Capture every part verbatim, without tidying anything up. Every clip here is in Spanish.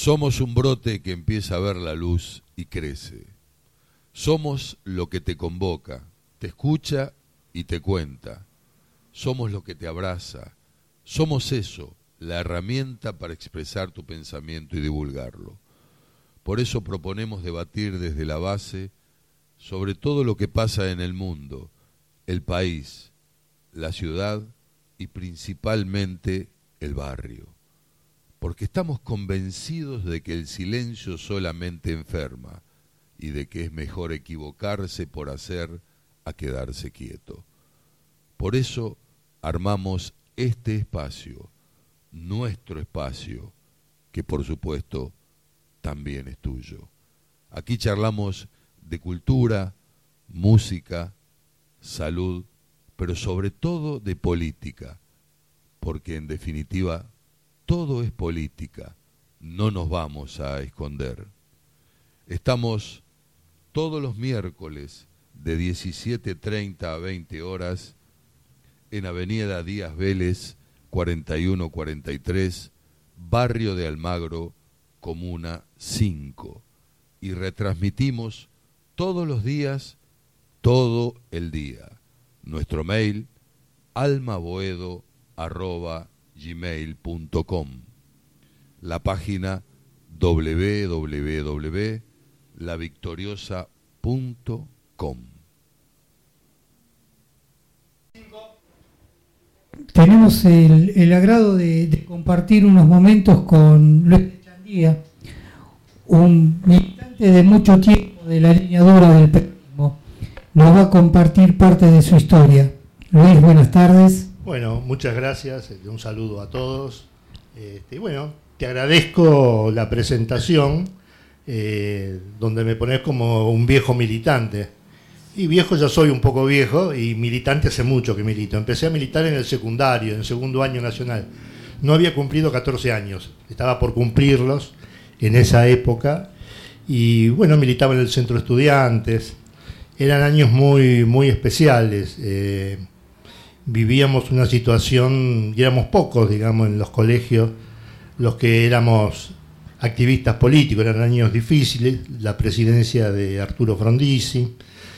Somos un brote que empieza a ver la luz y crece. Somos lo que te convoca, te escucha y te cuenta. Somos lo que te abraza. Somos eso, la herramienta para expresar tu pensamiento y divulgarlo. Por eso proponemos debatir desde la base sobre todo lo que pasa en el mundo, el país, la ciudad y principalmente el barrio. Porque estamos convencidos de que el silencio solamente enferma y de que es mejor equivocarse por hacer a quedarse quieto. Por eso armamos este espacio, nuestro espacio, que por supuesto también es tuyo. Aquí charlamos de cultura, música, salud, pero sobre todo de política, porque en definitiva todo es política, no nos vamos a esconder. Estamos todos los miércoles de diecisiete treinta a veinte horas en Avenida Díaz Vélez, cuarenta y uno cuarenta y tres, Barrio de Almagro, Comuna cinco. Y retransmitimos todos los días, todo el día. Nuestro mail, almaboedo arroba gmail punto com. La página doble u doble u doble u punto la victoriosa punto com. Tenemos el, el agrado de, de compartir unos momentos con Luis Echandía, un militante de mucho tiempo de la línea dura del peronismo. Nos va a compartir parte de su historia. Luis, buenas tardes. Bueno, muchas gracias, un saludo a todos. Este, bueno, te agradezco la presentación, eh, donde me pones como un viejo militante. Y viejo ya soy un poco viejo, y militante hace mucho que milito. Empecé a militar en el secundario, en el segundo año nacional. No había cumplido catorce años, estaba por cumplirlos en esa época. Y bueno, militaba en el centro de estudiantes. Eran años muy, muy especiales. Eh, vivíamos una situación, y éramos pocos, digamos, en los colegios, los que éramos activistas políticos. Eran años difíciles, la presidencia de Arturo Frondizi.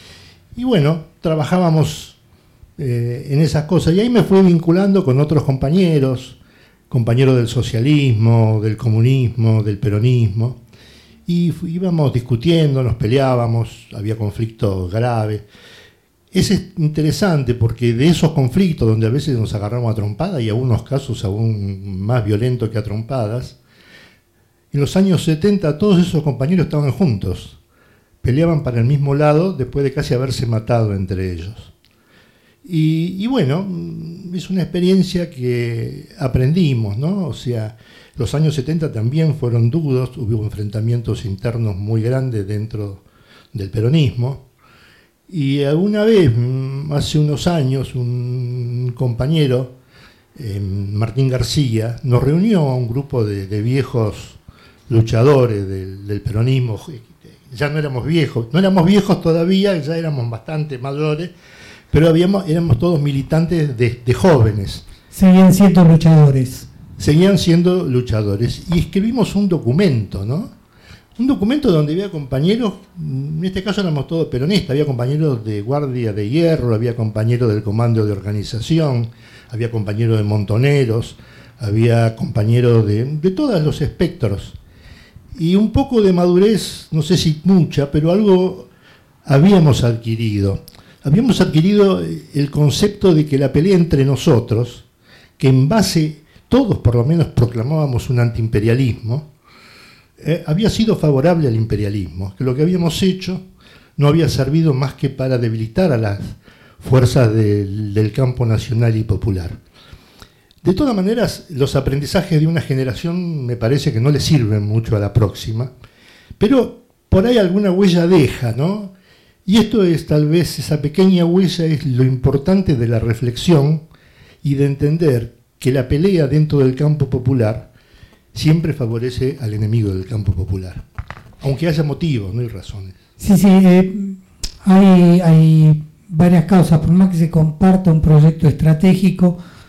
Y bueno, trabajábamos eh, en esas cosas. Y ahí me fui vinculando con otros compañeros, compañeros del socialismo, del comunismo, del peronismo. Y íbamos discutiendo, nos peleábamos, había conflictos graves. Es interesante porque de esos conflictos donde a veces nos agarramos a trompadas, y algunos casos aún más violentos que a trompadas, en los años setenta todos esos compañeros estaban juntos, peleaban para el mismo lado después de casi haberse matado entre ellos. Y, y bueno, es una experiencia que aprendimos, ¿no? O sea, los años setenta también fueron duros, hubo enfrentamientos internos muy grandes dentro del peronismo. Y alguna vez, hace unos años, un compañero, eh, Martín García, nos reunió a un grupo de, de viejos luchadores del, del peronismo. Ya no éramos viejos, no éramos viejos todavía, ya éramos bastante mayores, pero habíamos, éramos todos militantes de, de jóvenes. Seguían siendo luchadores. Seguían siendo luchadores. Y escribimos un documento, ¿no? Un documento donde había compañeros, en este caso éramos todos peronistas, había compañeros de Guardia de Hierro, había compañeros del Comando de Organización, había compañeros de Montoneros, había compañeros de, de todos los espectros. Y un poco de madurez, no sé si mucha, pero algo habíamos adquirido. Habíamos adquirido el concepto de que la pelea entre nosotros, que en base, todos por lo menos proclamábamos un antiimperialismo, Eh, había sido favorable al imperialismo, que lo que habíamos hecho no había servido más que para debilitar a las fuerzas del, del campo nacional y popular. De todas maneras, los aprendizajes de una generación me parece que no le sirven mucho a la próxima, pero por ahí alguna huella deja, ¿no? Y esto es tal vez, esa pequeña huella es lo importante de la reflexión y de entender que la pelea dentro del campo popular siempre favorece al enemigo del campo popular, aunque haya motivos, no hay razones. Sí, sí, eh, hay, hay varias causas, por más que se comparta un proyecto estratégico,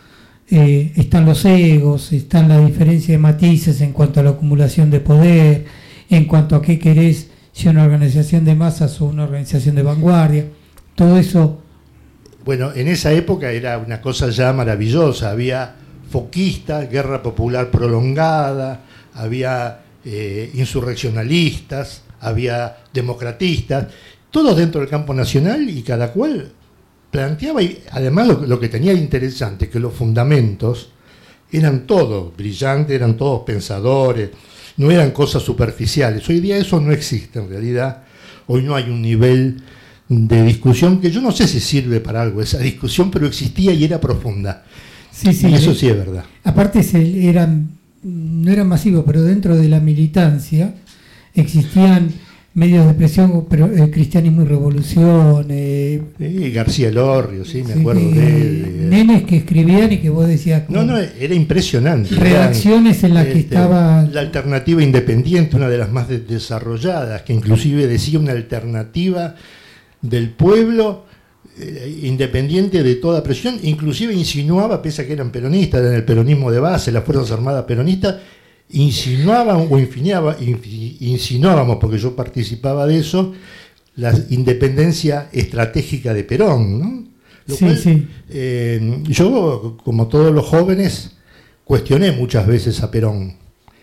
eh, están los egos, están la diferencia de matices en cuanto a la acumulación de poder, en cuanto a qué querés, si una organización de masas o una organización de vanguardia, todo eso. Bueno, en esa época era una cosa ya maravillosa, había foquistas, guerra popular prolongada, había eh, insurreccionalistas, había democratistas, todos dentro del campo nacional, y cada cual planteaba, y además lo, lo que tenía de interesante, que los fundamentos eran todos brillantes, eran todos pensadores, no eran cosas superficiales. Hoy día eso no existe en realidad, hoy no hay un nivel de discusión que yo no sé si sirve para algo esa discusión, pero existía y era profunda. Sí, sí, y eso sí es verdad. Aparte se, eran, no eran masivos, pero dentro de la militancia existían medios de presión, pero eh, Cristianismo y Revolución. Eh, sí, García Elorrio, sí, me sí, acuerdo eh, de él. Nenes que escribían y que vos decías... No, no, era impresionante. Redacciones eran, en las que este, estaba... La alternativa independiente, una de las más de, desarrolladas, que inclusive decía una alternativa del pueblo eh, independiente de toda presión, inclusive insinuaba, pese a que eran peronistas, en el peronismo de base, las Fuerzas Armadas peronistas, insinuaban o infineaba, insinuábamos, porque yo participaba de eso, la independencia estratégica de Perón, ¿no? Lo sí, cual, sí. Eh, yo, como todos los jóvenes, cuestioné muchas veces a Perón.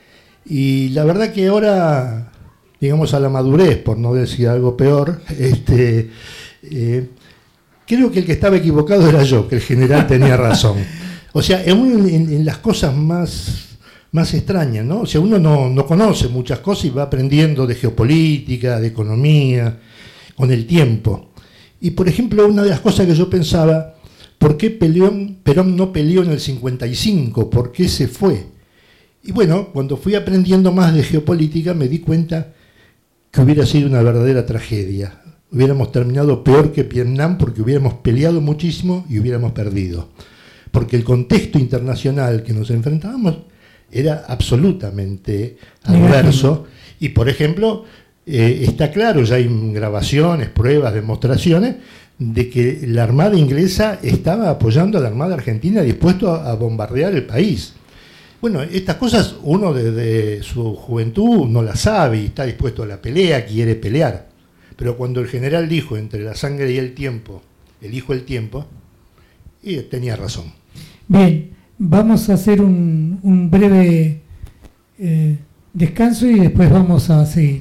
Y la verdad que ahora, digamos a la madurez, por no decir algo peor, este, eh, creo que el que estaba equivocado era yo, que el general tenía razón. O sea, en, en, en las cosas más... más extrañas, ¿no? O sea, uno no, no conoce muchas cosas y va aprendiendo de geopolítica, de economía, con el tiempo. Y, por ejemplo, una de las cosas que yo pensaba, ¿por qué Perón, Perón no peleó en el cincuenta y cinco? ¿Por qué se fue? Y bueno, cuando fui aprendiendo más de geopolítica me di cuenta que hubiera sido una verdadera tragedia. Hubiéramos terminado peor que Vietnam porque hubiéramos peleado muchísimo y hubiéramos perdido. Porque el contexto internacional que nos enfrentábamos era absolutamente adverso. Y, por ejemplo, eh, está claro, ya hay grabaciones, pruebas, demostraciones, de que la Armada inglesa estaba apoyando a la Armada argentina dispuesto a, a bombardear el país. Bueno, estas cosas uno desde su juventud no las sabe y está dispuesto a la pelea, quiere pelear. Pero cuando el general dijo, entre la sangre y el tiempo, elijo el tiempo, y tenía razón. Bien. Vamos a hacer un, un breve eh, descanso y después vamos a seguir.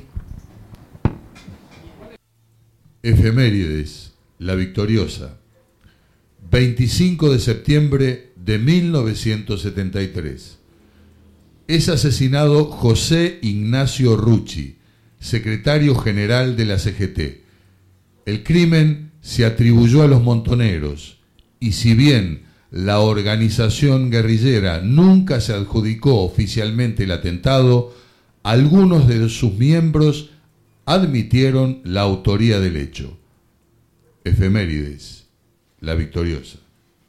Efemérides, la victoriosa. veinticinco de septiembre de mil novecientos setenta y tres. Es asesinado José Ignacio Rucci, secretario general de la C G T. El crimen se atribuyó a los montoneros y, si bien la organización guerrillera nunca se adjudicó oficialmente el atentado, algunos de sus miembros admitieron la autoría del hecho. Efemérides, la victoriosa.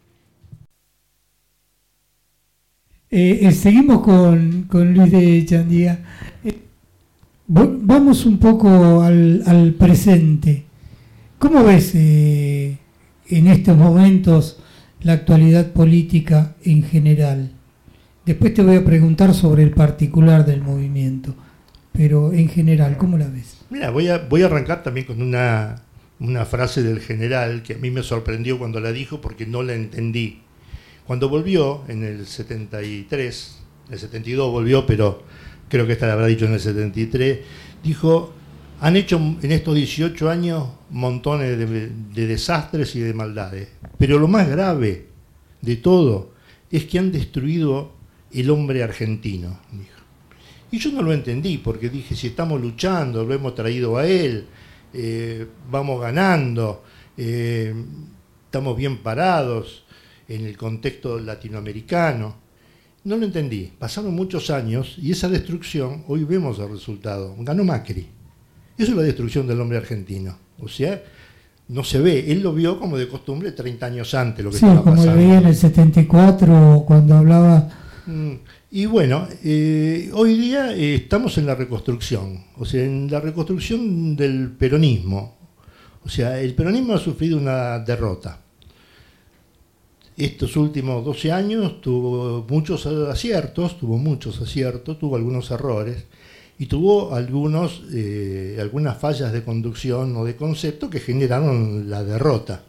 Eh, eh, seguimos con, con Luis de Chandía. Eh, vamos un poco al, al presente. ¿Cómo ves eh, en estos momentos la actualidad política en general? Después te voy a preguntar sobre el particular del movimiento, pero en general, ¿cómo la ves? Mira, voy a, voy a arrancar también con una, una frase del general que a mí me sorprendió cuando la dijo porque no la entendí. Cuando volvió en el setenta y tres, en el setenta y dos volvió, pero creo que esta la habrá dicho en el setenta y tres, dijo: han hecho en estos dieciocho años montones de, de desastres y de maldades, pero lo más grave de todo es que han destruido el hombre argentino, dijo. Y yo no lo entendí, porque dije, si estamos luchando, lo hemos traído a él, eh, vamos ganando, eh, estamos bien parados en el contexto latinoamericano. No lo entendí. Pasaron muchos años y esa destrucción, hoy vemos el resultado. Ganó Macri. Eso es la destrucción del hombre argentino. O sea, no se ve. Él lo vio como de costumbre treinta años antes lo que sí, estaba como pasando. lo veía en el setenta y cuatro cuando hablaba. Mm, y bueno, eh, hoy día eh, estamos en la reconstrucción. O sea, en la reconstrucción del peronismo. O sea, el peronismo ha sufrido una derrota. estos últimos doce años tuvo muchos aciertos, tuvo muchos aciertos, tuvo algunos errores y tuvo algunos, eh, algunas fallas de conducción o de concepto que generaron la derrota.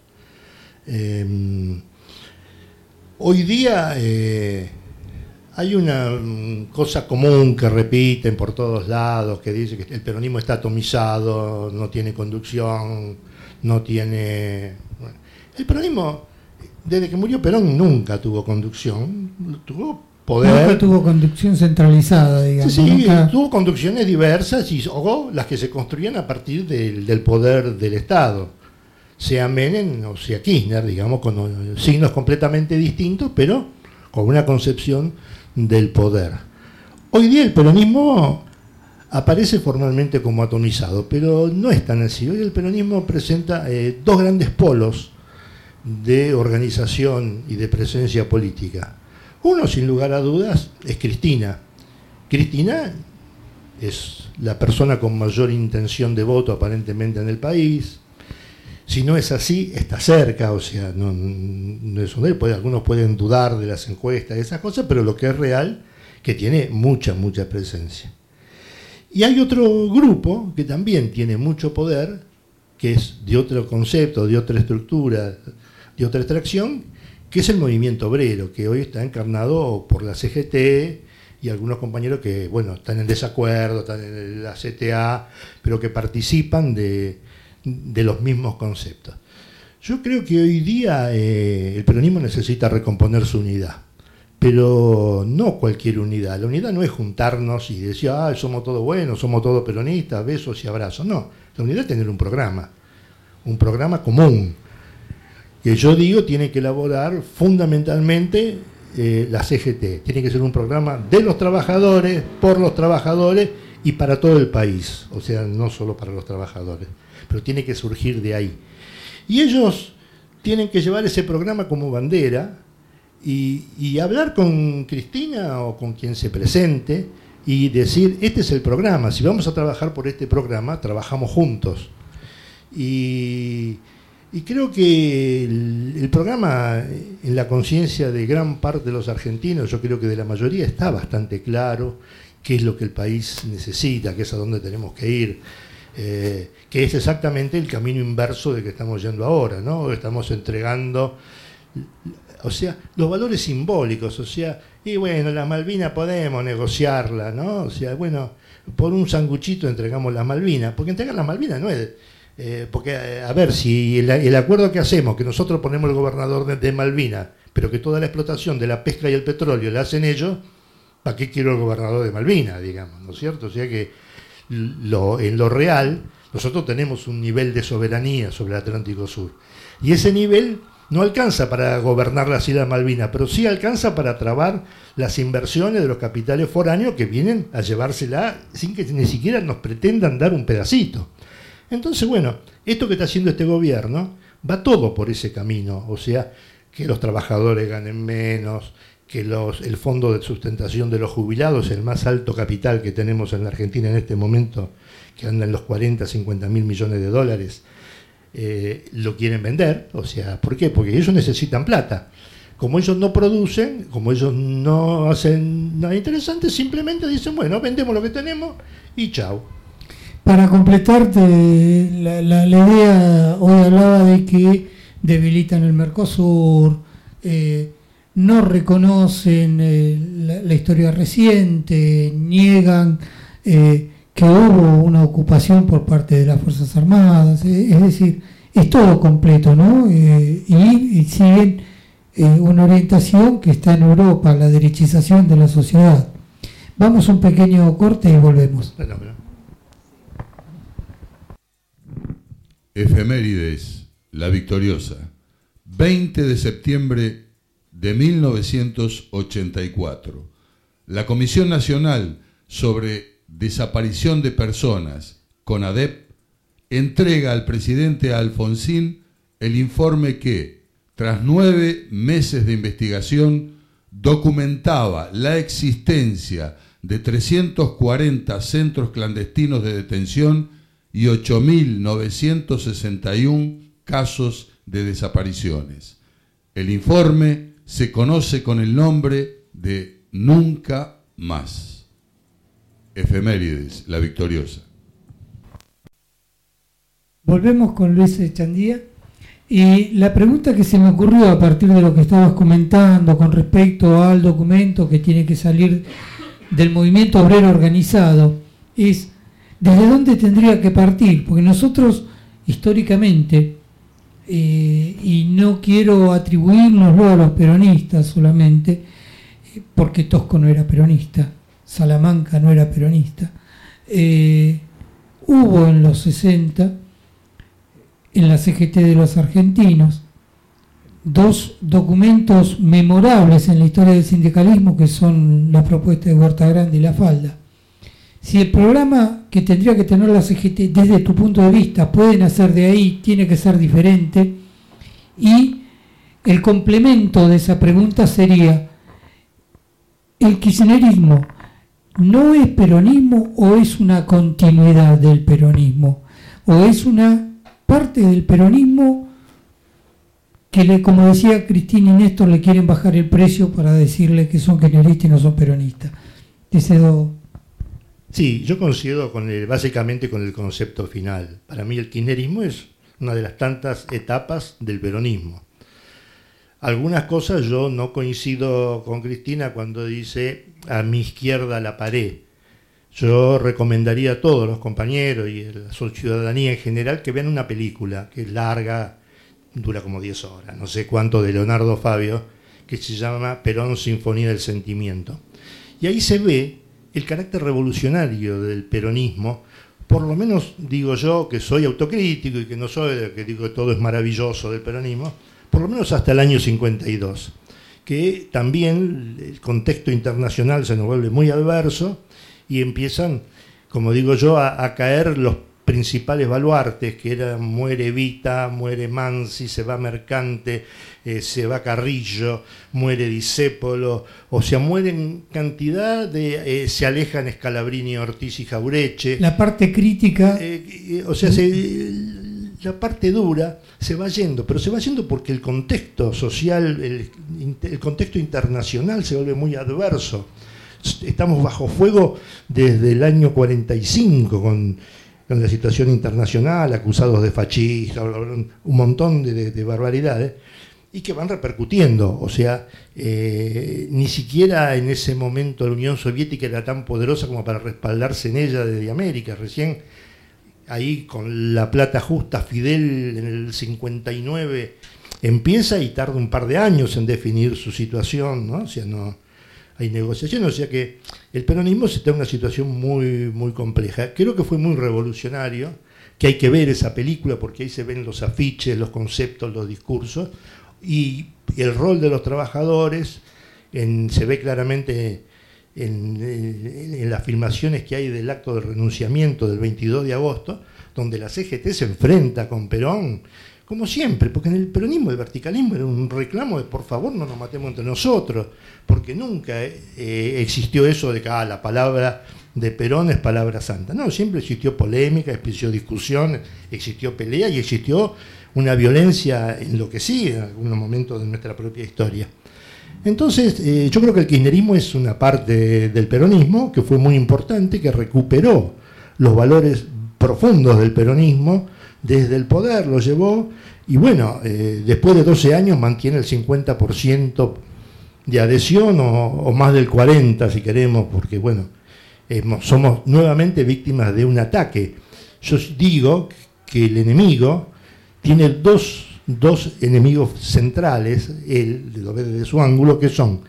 Eh, hoy día eh, hay una cosa común que repiten por todos lados, que dice que el peronismo está atomizado, no tiene conducción, no tiene... Bueno, el peronismo, desde que murió Perón, nunca tuvo conducción, tuvo poder... Nunca tuvo conducción centralizada, digamos. Sí, sí, nunca... tuvo conducciones diversas y, o las que se construían a partir del, del poder del Estado, sea Menem o sea Kirchner, digamos, con signos completamente distintos, pero con una concepción del poder. Hoy día el peronismo aparece formalmente como atomizado, pero no es tan así. Hoy el peronismo presenta eh, dos grandes polos de organización y de presencia política. Uno, sin lugar a dudas, es Cristina. Cristina es la persona con mayor intención de voto aparentemente en el país. Si no es así, está cerca, o sea, no, no es un, puede, algunos pueden dudar de las encuestas y esas cosas, pero lo que es real, que tiene mucha, mucha presencia. Y hay otro grupo que también tiene mucho poder, que es de otro concepto, de otra estructura, de otra extracción, que es el movimiento obrero, que hoy está encarnado por la C G T y algunos compañeros que, bueno, están en desacuerdo, están en la C T A, pero que participan de... de los mismos conceptos. Yo creo que hoy día eh, el peronismo necesita recomponer su unidad, pero no cualquier unidad. La unidad no es juntarnos y decir, ah, somos todos buenos, somos todos peronistas, besos y abrazos. No, la unidad es tener un programa, un programa común, que yo digo tiene que elaborar fundamentalmente eh, la C G T. Tiene que ser un programa de los trabajadores, por los trabajadores y para todo el país, o sea, no solo para los trabajadores, pero tiene que surgir de ahí. Y ellos tienen que llevar ese programa como bandera y, y hablar con Cristina o con quien se presente y decir, este es el programa, si vamos a trabajar por este programa, trabajamos juntos. Y, y creo que el, el programa, en la conciencia de gran parte de los argentinos, yo creo que de la mayoría, está bastante claro qué es lo que el país necesita, qué es a dónde tenemos que ir. Eh, que es exactamente el camino inverso de que estamos yendo ahora, ¿no? Estamos entregando, o sea, los valores simbólicos, o sea, y bueno, la Malvinas podemos negociarla, ¿no? O sea, bueno, por un sanguchito entregamos las Malvinas, porque entregar las Malvinas no es, eh, porque, a ver, si el, el acuerdo que hacemos, que nosotros ponemos el gobernador de, de Malvinas, pero que toda la explotación de la pesca y el petróleo la hacen ellos, ¿para qué quiero el gobernador de Malvinas, digamos, ¿no es cierto? O sea que Lo, en lo real, nosotros tenemos un nivel de soberanía sobre el Atlántico Sur. Y ese nivel no alcanza para gobernar las Islas Malvinas, pero sí alcanza para trabar las inversiones de los capitales foráneos que vienen a llevársela sin que ni siquiera nos pretendan dar un pedacito. Entonces, bueno, esto que está haciendo este gobierno va todo por ese camino. O sea, que los trabajadores ganen menos, que los, el fondo de sustentación de los jubilados, el más alto capital que tenemos en la Argentina en este momento, que anda en los cuarenta, cincuenta mil millones de dólares, eh, lo quieren vender. O sea, ¿por qué? Porque ellos necesitan plata. Como ellos no producen, como ellos no hacen nada interesante, simplemente dicen, bueno, vendemos lo que tenemos y chau. Para completarte la, la, la idea, hoy hablaba de que debilitan el Mercosur, eh, no reconocen eh, la, la historia reciente, niegan eh, que hubo una ocupación por parte de las Fuerzas Armadas, eh, es decir, es todo completo, ¿no? Eh, y, y siguen eh, una orientación que está en Europa, la derechización de la sociedad. Vamos a un pequeño corte y volvemos. Efemérides, la victoriosa, veinte de septiembre de mil novecientos ochenta y cuatro. La Comisión Nacional sobre Desaparición de Personas, CONADEP, entrega al presidente Alfonsín el informe que, tras nueve meses de investigación, documentaba la existencia de trescientos cuarenta centros clandestinos de detención y ocho mil novecientos sesenta y uno casos de desapariciones. El informe se conoce con el nombre de Nunca Más. Efemérides, la victoriosa. Volvemos con Luis Echandía. Y la pregunta que se me ocurrió a partir de lo que estabas comentando con respecto al documento que tiene que salir del movimiento obrero organizado es ¿desde dónde tendría que partir? Porque nosotros históricamente, eh, y no quiero atribuírnoslo a los peronistas solamente, eh, porque Tosco no era peronista, Salamanca no era peronista, eh, hubo en los sesenta, en la C G T de los argentinos, dos documentos memorables en la historia del sindicalismo que son la propuesta de Huerta Grande y La Falda. Si el programa que tendría que tener la C G T desde tu punto de vista pueden hacer de ahí, tiene que ser diferente, y el complemento de esa pregunta sería: ¿el kirchnerismo no es peronismo o es una continuidad del peronismo? ¿O es una parte del peronismo que, le, como decía Cristina y Néstor, le quieren bajar el precio para decirle que son kirchneristas y no son peronistas? Te cedo. Sí, yo coincido con el, básicamente con el concepto final. Para mí el kirchnerismo es una de las tantas etapas del peronismo. Algunas cosas yo no coincido con Cristina cuando dice a mi izquierda la pared. Yo recomendaría a todos los compañeros y a la ciudadanía en general que vean una película que es larga, dura como diez horas, no sé cuánto, de Leonardo Fabio, que se llama Perón, Sinfonía del Sentimiento. Y ahí se ve el carácter revolucionario del peronismo, por lo menos digo yo, que soy autocrítico y que no soy, que digo que todo es maravilloso del peronismo, por lo menos hasta el año cincuenta y dos, que también el contexto internacional se nos vuelve muy adverso y empiezan, como digo yo, a, a caer los principales baluartes, que eran muere Evita, muere Mansi, se va Mercante, eh, se va Carrillo, muere Discépolo, o sea, mueren cantidad de, eh, se alejan Scalabrini, Ortiz y Jaureche. La parte crítica. Eh, eh, o sea, se, la parte dura se va yendo, pero se va yendo porque el contexto social, el, el contexto internacional se vuelve muy adverso. Estamos bajo fuego desde el año cuarenta y cinco con, con la situación internacional, acusados de fascistas, un montón de, de, de barbaridades, y que van repercutiendo. O sea, eh, ni siquiera en ese momento la Unión Soviética era tan poderosa como para respaldarse en ella desde América. Recién ahí con la plata justa, Fidel en el cincuenta y nueve empieza y tarda un par de años en definir su situación, ¿no? O sea, no hay negociación, o sea que el peronismo está en una situación muy, muy compleja. Creo que fue muy revolucionario, que hay que ver esa película porque ahí se ven los afiches, los conceptos, los discursos, y el rol de los trabajadores en, se ve claramente en, en, en las filmaciones que hay del acto de renunciamiento del veintidós de agosto, donde la C G T se enfrenta con Perón, como siempre, porque en el peronismo el verticalismo era un reclamo de por favor no nos matemos entre nosotros, porque nunca eh, existió eso de que ah, la palabra de Perón es palabra santa. No, siempre existió polémica, existió discusión, existió pelea y existió una violencia enloquecida en algunos momentos de nuestra propia historia. Entonces, eh, yo creo que el kirchnerismo es una parte del peronismo que fue muy importante, que recuperó los valores profundos del peronismo desde el poder, lo llevó, y bueno, eh, después de doce años mantiene el cincuenta por ciento de adhesión o, o más del cuarenta por ciento si queremos, porque bueno, eh, somos nuevamente víctimas de un ataque. Yo digo que el enemigo tiene dos, dos enemigos centrales, él lo ve desde su ángulo, que son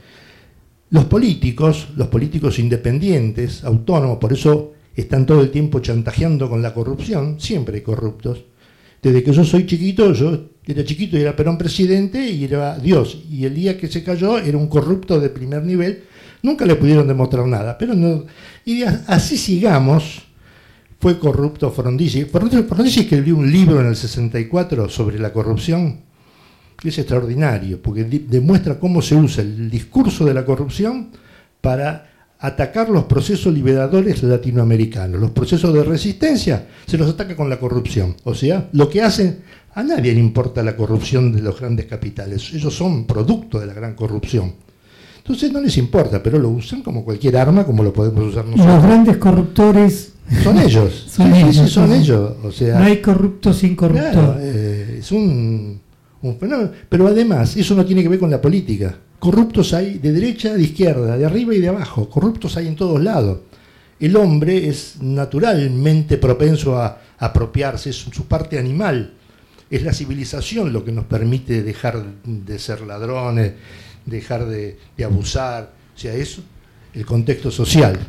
los políticos, los políticos independientes, autónomos, por eso están todo el tiempo chantajeando con la corrupción, siempre hay corruptos. Desde que yo soy chiquito, yo era chiquito y era Perón presidente y era Dios. Y el día que se cayó era un corrupto de primer nivel. Nunca le pudieron demostrar nada. Pero no, y así sigamos, fue corrupto Frondizi. Frondizi escribió un libro en el sesenta y cuatro sobre la corrupción, que es extraordinario, porque demuestra cómo se usa el discurso de la corrupción para atacar los procesos liberadores latinoamericanos. Los procesos de resistencia se los ataca con la corrupción. O sea, lo que hacen A nadie le importa la corrupción de los grandes capitales, ellos son producto de la gran corrupción. Entonces no les importa, pero lo usan como cualquier arma, como lo podemos usar nosotros. Los grandes corruptores son ellos, son sí, ellos, sí, son ¿no? ellos. O sea, no hay corrupto sin corruptor. Claro, eh, es un, un fenómeno. Pero además, eso no tiene que ver con la política. Corruptos hay de derecha, de izquierda, de arriba y de abajo. Corruptos hay en todos lados. El hombre es naturalmente propenso a apropiarse, es su parte animal. Es la civilización lo que nos permite dejar de ser ladrones, dejar de, de abusar, o sea, eso, el contexto social.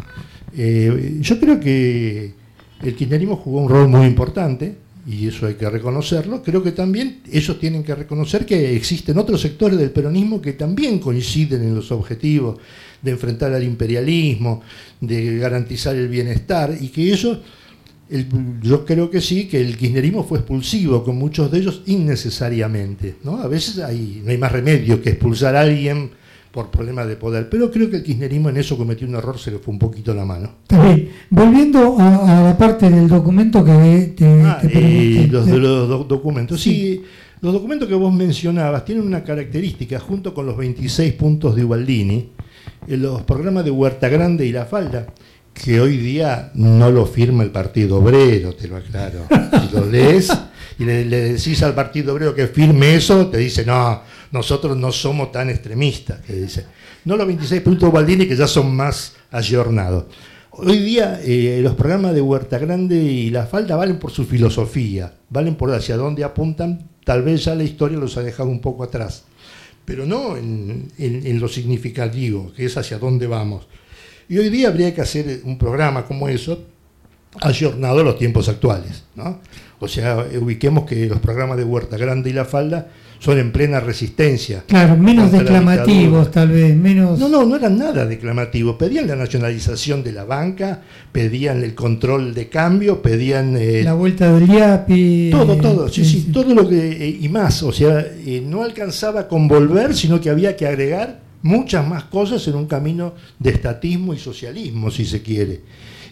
Eh, yo creo que el kirchnerismo jugó un rol muy importante, y eso hay que reconocerlo. Creo que también ellos tienen que reconocer que existen otros sectores del peronismo que también coinciden en los objetivos de enfrentar al imperialismo, de garantizar el bienestar, y que ellos... El, yo creo que sí, que el kirchnerismo fue expulsivo con muchos de ellos innecesariamente, ¿no? A veces hay, no hay más remedio que expulsar a alguien por problemas de poder, pero creo que el kirchnerismo en eso cometió un error, se le fue un poquito la mano. Está bien. Volviendo a, a la parte del documento que te, ah, te pregunté. Los de los do documentos, sí. sí, los documentos que vos mencionabas tienen una característica, junto con los veintiséis puntos de Ubaldini, en los programas de Huerta Grande y La Falda, que hoy día no lo firma el Partido Obrero, te lo aclaro. Si lo lees y le, le decís al Partido Obrero que firme eso, te dice, no, nosotros no somos tan extremistas, que dice. No los veintiséis puntos de Baldini, que ya son más ayornados. Hoy día eh, los programas de Huerta Grande y La Falda valen por su filosofía, valen por hacia dónde apuntan. Tal vez ya la historia los ha dejado un poco atrás, pero no en, en, en lo significativo, que es hacia dónde vamos. Y hoy día habría que hacer un programa como eso, ayornado a los tiempos actuales, ¿no? O sea, ubiquemos que los programas de Huerta Grande y La Falda son en plena resistencia. Claro, menos declamativos tal vez, menos... No, no, no eran nada declamativos. Pedían la nacionalización de la banca, pedían el control de cambio, pedían... Eh, la vuelta del I A P I... Todo, todo, sí, sí, sí, todo lo que... Eh, y más, o sea, eh, no alcanzaba con volver, sino que había que agregar muchas más cosas en un camino de estatismo y socialismo, si se quiere.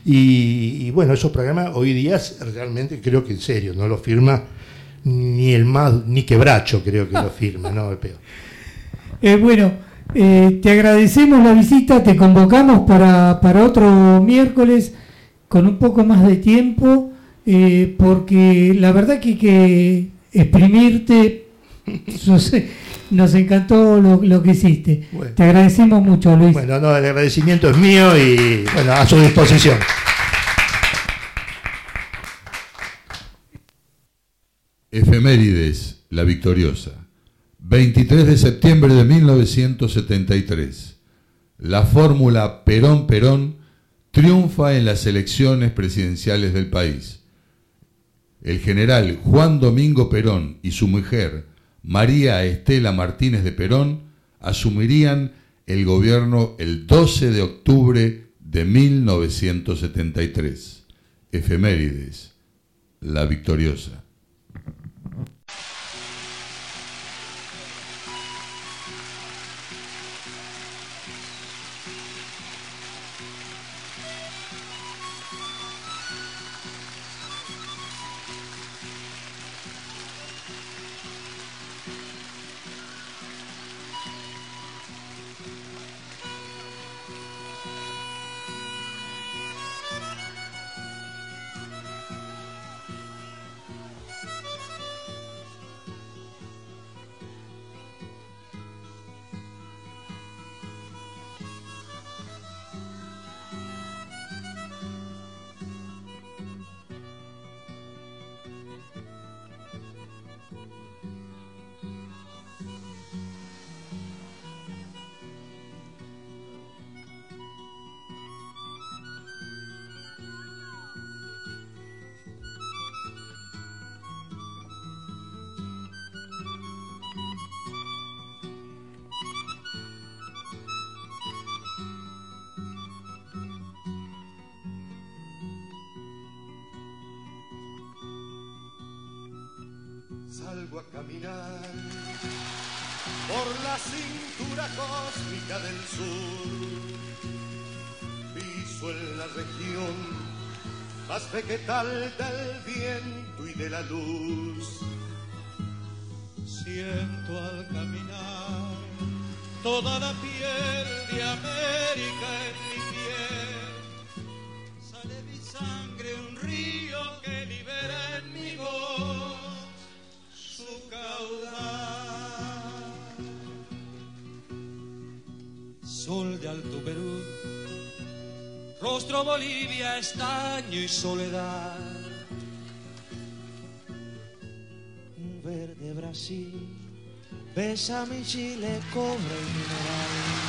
Y, y bueno, esos programas hoy día realmente creo que en serio, no lo firma ni el más, ni Quebracho creo que lo firma, no, el peor. Eh, bueno, eh, te agradecemos la visita, te convocamos para, para otro miércoles con un poco más de tiempo, eh, porque la verdad que hay que exprimirte, no sé, nos encantó lo, lo que hiciste. Bueno, te agradecemos mucho, Luis. Bueno, no, el agradecimiento es mío y bueno, a su disposición. Efemérides, La Victoriosa. veintitrés de septiembre de mil novecientos setenta y tres. La fórmula Perón-Perón triunfa en las elecciones presidenciales del país. El general Juan Domingo Perón y su mujer María Estela Martínez de Perón asumirían el gobierno el doce de octubre de mil novecientos setenta y tres. Efemérides, La Victoriosa. Salgo a caminar por la cintura cósmica del sur, piso en la región más vegetal del viento y de la luz, Siento al caminar toda la piel de América en mi piel. Sale mi sangre un río que libera en mi voz su caudal. Sol de Alto Perú, rostro Bolivia, estaño y soledad. Un verde Brasil, besa mi Chile, cobre y mineral.